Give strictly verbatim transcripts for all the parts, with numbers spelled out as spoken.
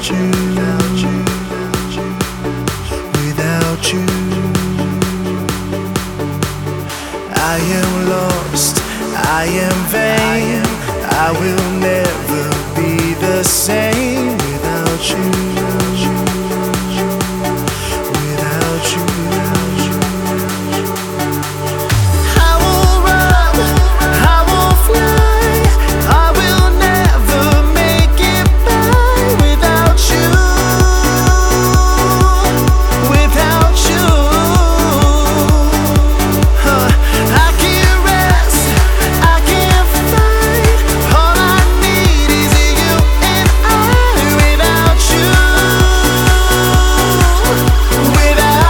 you, without you. I am lost, I am vain, I will never be the same without you, without you. I will run, I will fly, I will never make it by without you, without you. Huh. I can't rest, I can't fight, all I need is you and I without you, without.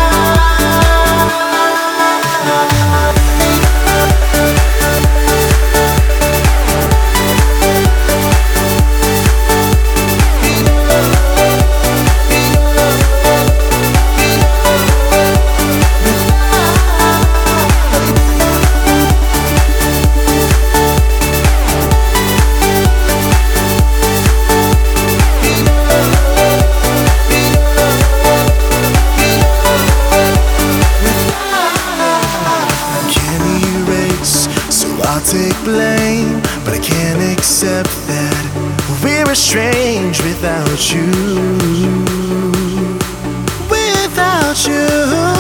I'll take blame, but I can't accept that we're estranged without you, without you.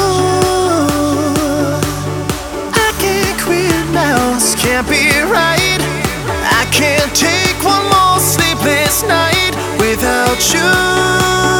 I can't quit now, this can't be right. I can't take one more sleepless night without you.